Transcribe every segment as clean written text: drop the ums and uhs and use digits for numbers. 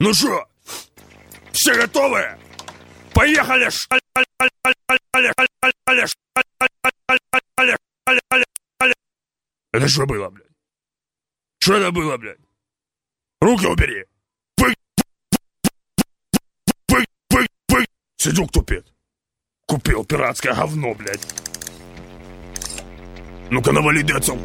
Ну что, все готовы? Поехали! Это что было, блядь? Что это было, блядь? Руки убери! Сидюк тупит. Купил пиратское говно, блядь. Ну-ка, навали, децл.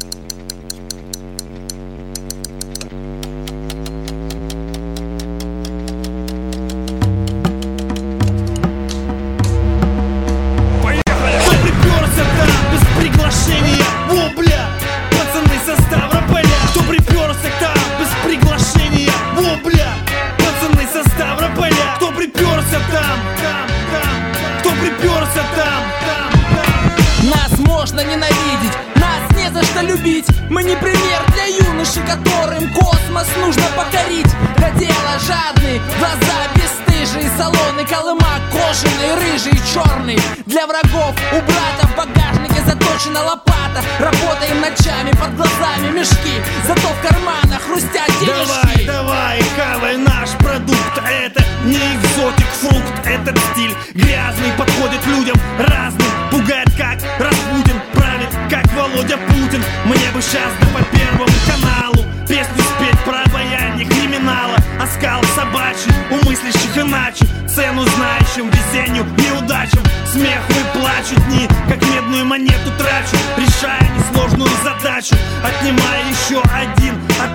Приглашения, о, бля, пацаны со Ставрополя. Кто приперся там без приглашения, о, бля, пацаны со Ставрополя. Кто приперся там, кто приперся там. Нас можно ненавидеть, нас не за что любить. Мы не пример для юношей, которым космос нужно покорить. До дела жадный, глаза бесстыжие, салоны Колыма кожаный, рыжий, черный. Для врагов у брата в багажнике заточена лопата. Работаем ночами, под глазами мешки, зато в карманах хрустят денежки. Давай, хавай наш продукт. Это не экзотик, фрукт, этот стиль грязный, подходит людям разным. Пугает как Распутин, правит как Володя Путин. Мне бы сейчас да по Первому каналу песню спеть про обаяние криминала. Оскал собачий, у мыслящих иначе, цену знающим, везению, неудачам. Смех и плачут дни, как медную монету трачу, решая несложную задачу, отнимая еще один от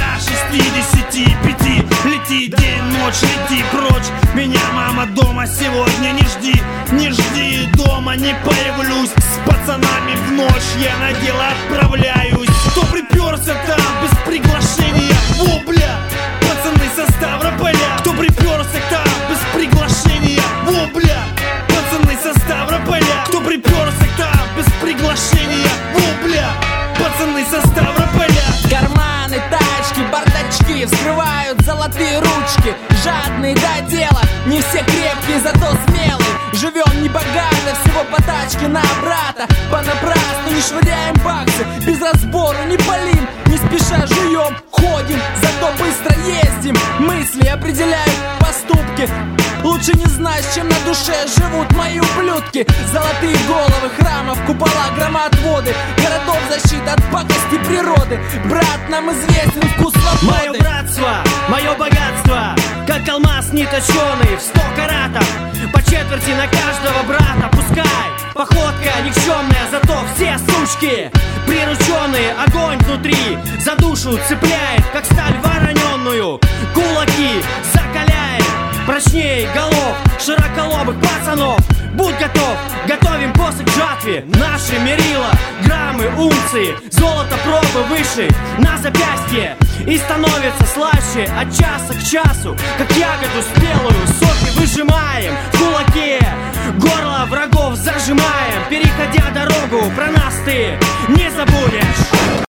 365. Лети, день, ночь, лети прочь. Меня, мама, дома сегодня не жди. Не жди, дома не появлюсь. С пацанами в ночь я на дело отправляюсь. Кто приперся там без приглашения, о, бля, пацаны со Ставрополя. Кто приперся там без приглашения, о, бля, пацаны со Ставрополя. Кто приперся там без приглашения, о, бля, пацаны со Ставрополя. Карманы, тачки, бардачки вскрывают золотые ручки. Жадные до дела, не все крепкие, зато смелые. Живем не богато, всего по тачке на брата. Понапрасну не швыряем баксы, без разбору не палим, не спеша жуем, ходим, зато быстро ездим. Мысли определяют поступки. Лучше не знать, чем на душе живут мои ублюдки. Золотые головы храмов, купола, громоотводы, городов защита от пакости природы. Брат, нам известен вкус свободы. Мое братство, мое богатство, как алмаз неточеный в 100 каратов. По четверти на каждого брата. Пускай походка никчемная, зато все сучки прирученные. Огонь внутри за душу цепляет, как сталь вороненную. Кулаки закаляет прочнее голов широколобых пацанов. Будь готов, готовим посох к жатве. Наши мерила, граммы, унции, золото пробы выше на запястье. И становится слаще от часа к часу, как ягоду спелую. Соки выжимаем в кулаке, горло врагов зажимаем. Переходя дорогу, про нас ты не